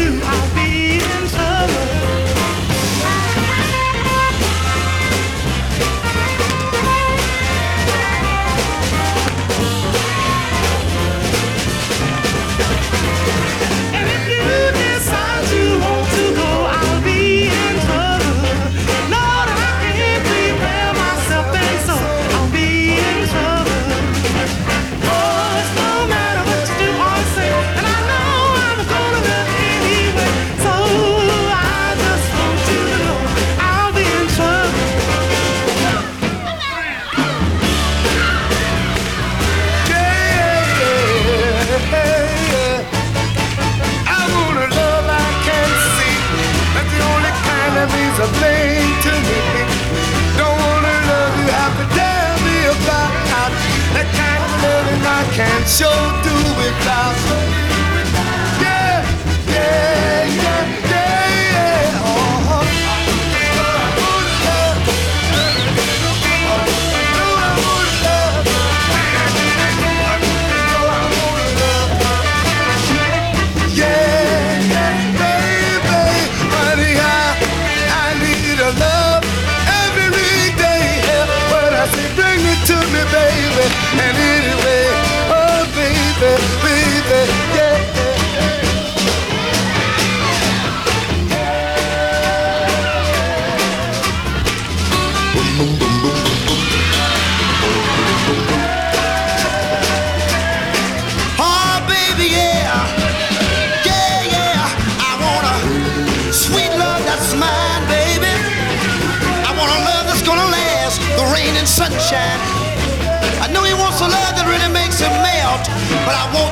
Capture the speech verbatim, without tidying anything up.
A thing to me. Don't wanna love you, have to tell me about that kind of loving I can't show do without. Yeah, yeah, yeah, yeah, yeah. Oh, to me, baby, and anyway, oh baby, baby, yeah. Boom, boom, boom, boom, boom. Oh baby, yeah, yeah, yeah. I want a sweet love that's mine, baby. I want a love that's gonna last the rain and sunshine. I know he wants a love that really makes him melt, but I want